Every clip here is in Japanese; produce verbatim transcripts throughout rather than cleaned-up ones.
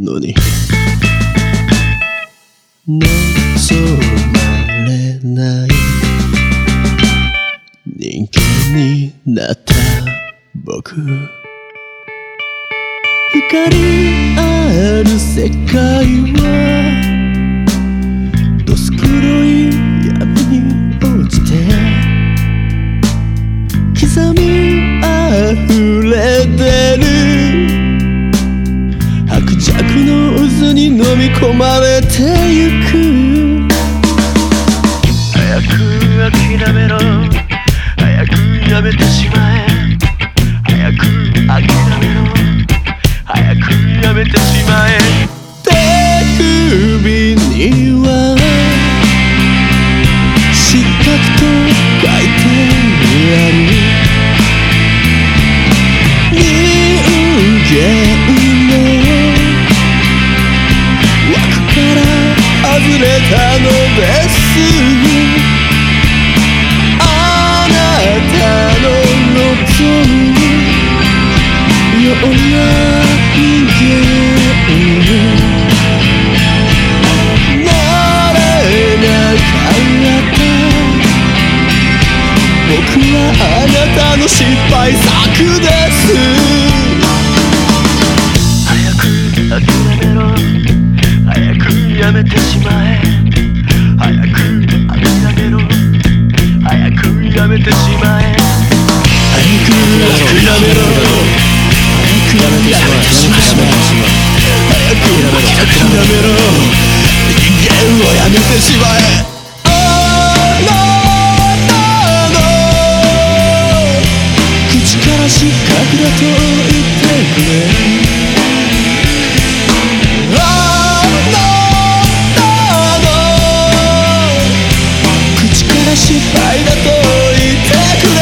のに望まれない人間になった僕、光ある世界はどす黒い闇に落ちて刻みあふれてる白弱の渦に飲み込まれてゆく。 早く諦めろ、早くやめてしまえ、早く諦めろ、早くやめてしまえ。 手首には失格と書いてある。人間の枠から外れたのです。あなたの望むような人間なれなかった。僕はあなたの失敗作です。 早く諦めろ、早くやめてしまえ、早く諦めろ、早くやめてしまえ。 早く諦めろ、早くやめてしまえ、早く諦めろ、人間をやめてしまえ。あなたの口から失格だと言ってくれ。あなたの口から失敗だと言ってくれ。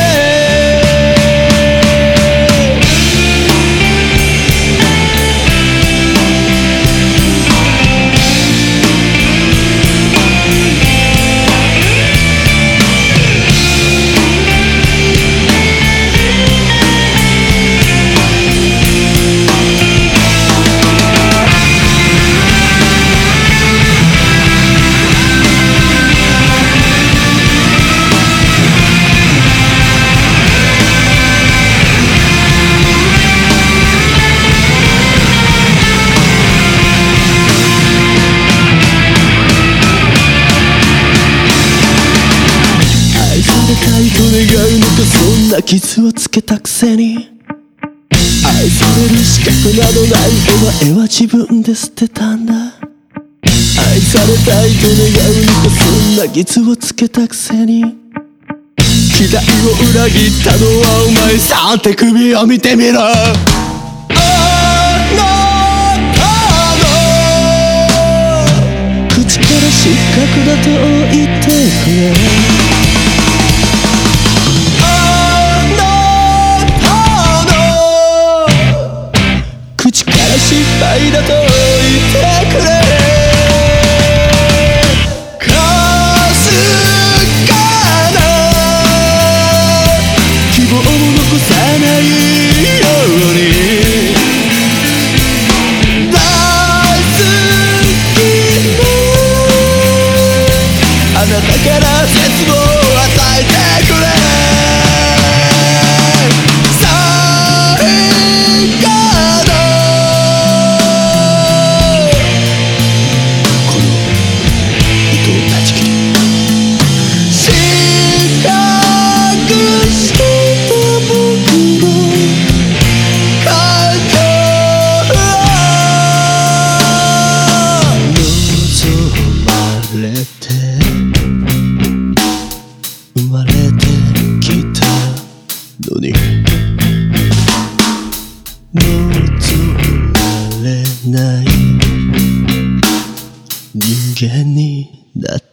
愛と願うのか、そんな傷をつけたくせに。愛される資格などないお前は自分で捨てたんだ。愛されたいと願うのか、そんな傷をつけたくせに。期待を裏切ったのはお前さ。手首を見てみろ。あなたの口から失格だと言ってくれ。口から失敗だと言ってくれ。かすかな希望も残さないように。大好きなあなたから絶望を与えてくれ。生まれてきたのに望まれない人間になった。